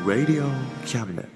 Radio Cabinet。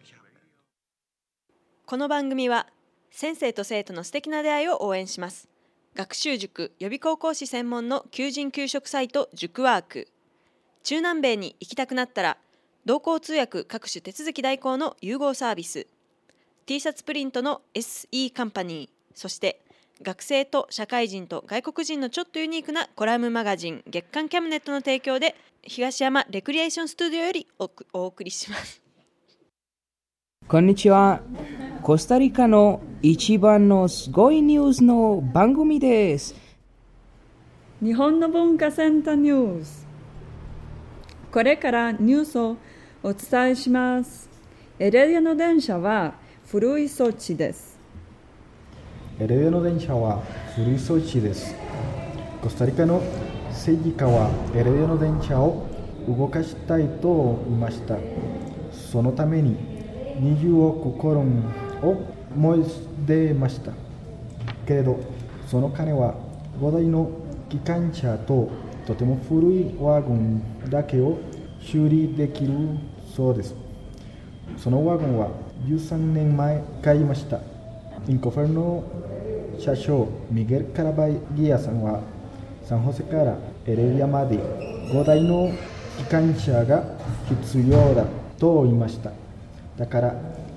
この番組は先生と生徒の素敵な出会いを応援します。学習塾予備高校講師専門の求人・求職サイト塾ワーク。中南米に行きたくなったら同行通訳各種手続き代行の融合サービス、 T シャツプリントの SE カンパニー、そして学生と社会人と外国人のちょっとユニークなコラムマガジン月刊キャムネットの提供で東山レクリエーションスタジオよりお送りします。 こんにちは。コスタリカの一番のすごいニュースの番組です。 日本の文化センターニュース。これからニュースをお伝えします。エレディアの電車は古い装置です。 エレディアの電車は古い装置です。コスタリカの政治家はエレディアの電車を動かしたいと言いました。そのために20億コロンを申し出ました。けれど、その金は5台の機関車ととても古いワゴンだけを修理できるそうです。そのワゴンは13年前買いました。インコフェルの車掌ミゲル・カラバギアさんはサンホセからエレディアまで5台の機関車が必要だと言いました。だから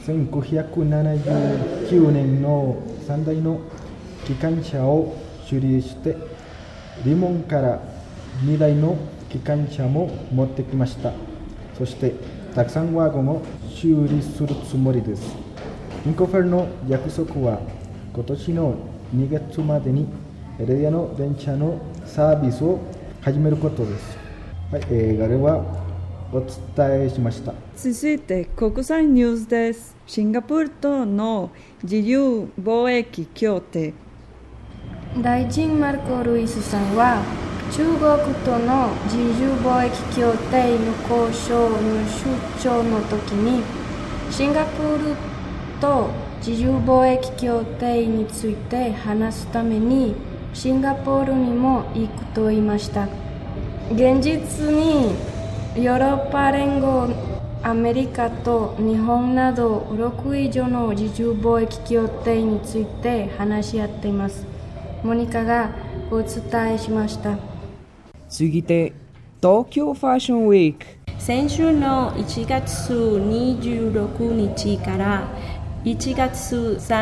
1979年の3台の機関車を修理してリモンから2台の機関車も持ってきました。そしてたくさんワゴンを修理するつもりです。インコフェルの約束は今年の2月までにエレディアの電車のサービスを始めることです。はい、これはお伝えしました。 続いて国際ニュースです。シンガポールとの自由貿易協定。 大臣マルコ・ルイスさんは中国との自由貿易協定の交渉の出張の時にシンガポールと自由貿易協定について話すためにシンガポールにも行くと言いました。現実にヨーロッパ連合、アメリカと日本など6以上の自由貿易協定について話し合っています。モニカがお伝えしました。 次で東京ファッションウィーク。 先週の1月26日から1月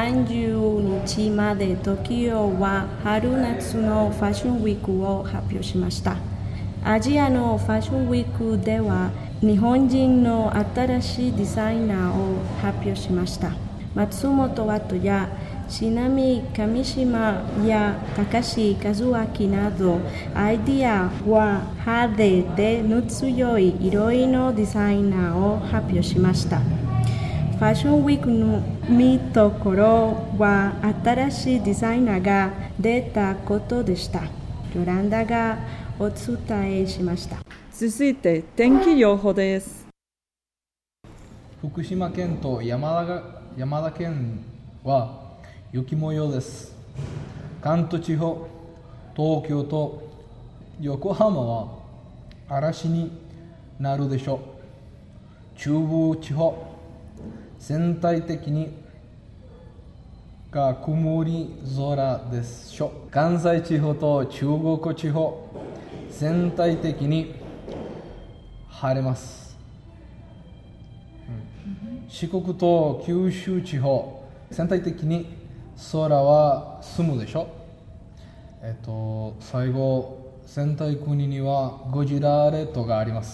30日まで東京は春夏のファッションウィークを発表しました。アジアのファッションウィークでは日本人の新しいデザイナーを発表しました。松本ワトやしなみ上島や高橋和明などアイディアは派手で強い色々のデザイナーを発表しました。ファッションウィークの見どころは新しいデザイナーが出たことでした。ヨランダがお伝えしました。 続いて天気予報です。 福島県と山田県は雪模様です。関東地方、東京と横浜は嵐になるでしょう。中部地方、全体的にが曇り空でしょう。関西地方と中国地方、全体的に晴れます。四国と九州地方、全体的に空は澄むでしょ。最後、全体国にはゴジラ列島があります。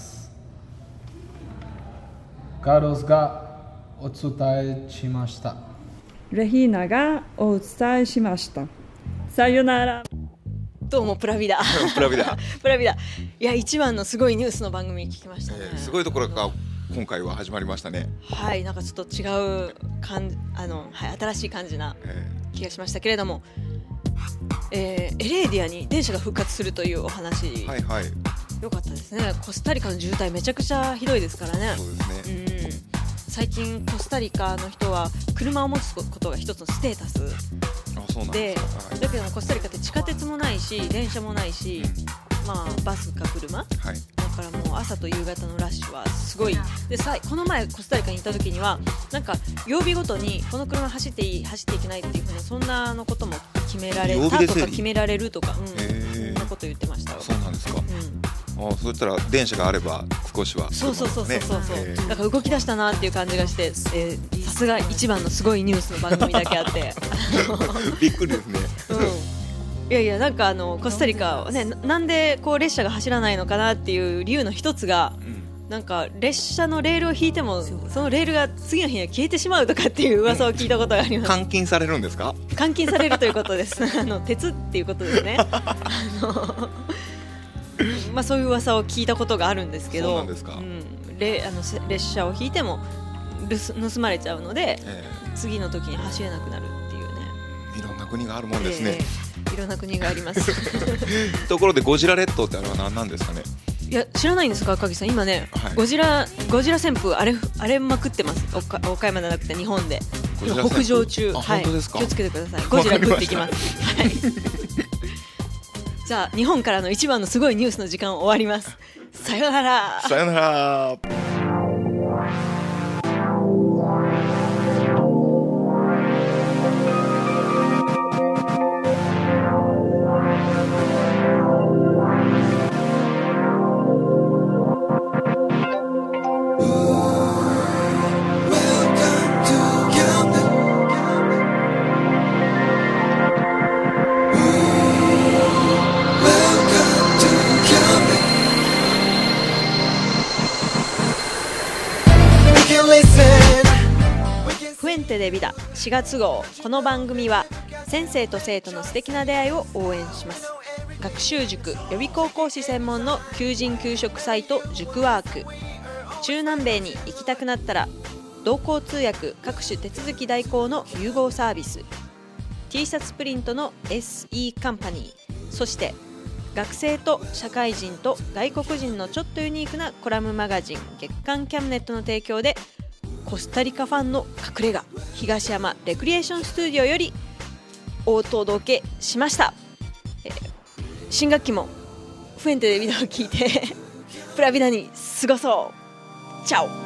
カルロスがお伝えしました。 レヒーナがお伝えしました。さよなら。 どうもプラビダプラビダプラビダ。いや、一番のすごいニュースの番組聞きましたね。 すごいところが今回は始まりましたね。 はい、なんかちょっと違う新しい感じな気がしましたけれども、エレーディアに電車が復活するというお話、 はいはい、 よかったですね。コスタリカの渋滞めちゃくちゃひどいですからね。 そうですね、 最近コスタリカの人は車を持つことが一つのステータスで、だけどもコスタリカって地下鉄もないし電車もないし、バスか車、なんかからもう朝と夕方のラッシュはすごいで、この前コスタリカに行った時にはなんか曜日ごとにこの車走っていい走っていけないっていう風なそんなのことも決められたとか決められるとか、そんなこと言ってました。 そうなんですか。そういったら電車があれば少しはそうだから動き出したなっていう感じがして、さすが一番のすごいニュースの番組だけあってびっくりですね。 いやいや、なんかコスタリカはね、なんでこう列車が走らないのかなっていう理由の一つが、なんか列車のレールを引いてもそのレールが次の日には消えてしまうとかっていう噂を聞いたことがあります。 監禁されるんですか？ 監禁されるということです鉄っていうことですねまあそういう噂を聞いたことがあるんですけど、 そうなんですか。 列車を引いても盗まれちゃうので、次の時に走れなくなるっていうね。 いろんな国があるもんですね。 いろんな国がありますところでゴジラ列島ってあれは何なんですかね？ いや知らないんですか赤木さん。今ね、ゴジラ旋風荒れまくってます。岡山じゃなくて日本で今北上中。 本当ですか？ 気をつけてください。ゴジラ食ってきます。はいじゃあ日本からの一番のすごいニュースの時間終わります。さよなら。 さよなら。 フエンテでビダ4月号。この番組は先生と生徒の素敵な出会いを応援します。学習塾予備高校師専門の求人・求職サイト塾ワーク。中南米に行きたくなったら同行通訳各種手続き代行の融合サービス。 T シャツプリントの SE カンパニー。そして学生と社会人と外国人のちょっとユニークなコラムマガジン月刊キャムネットの提供でコスタリカファンの隠れ家東山レクリエーションスタジオよりお届けしました。新学期もフエンテでビデオを聞いてプラビダに過ごそう。チャオ。